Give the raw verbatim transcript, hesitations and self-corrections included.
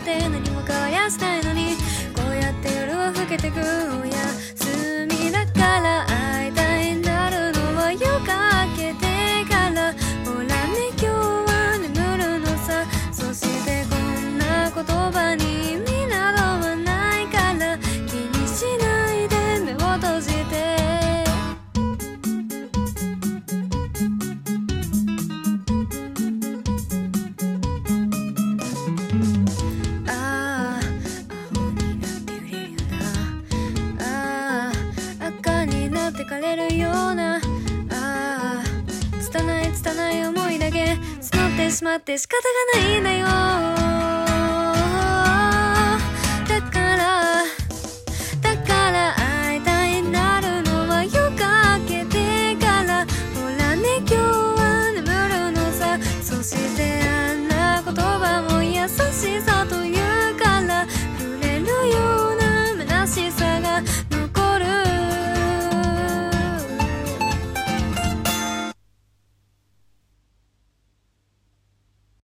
って何も変わりゃしないのに、こうやって夜は更けてく。お休みだから会いたいんだるのは夜が明けてから。ほらね今日は眠るのさ。そしてこんな言葉に意味などはないから気にしないで目を閉じて。ああ青になって揺れるような、ああ赤になって枯れるような、ああ拙い拙い思いだけ募ってしまって仕方がないんだよ。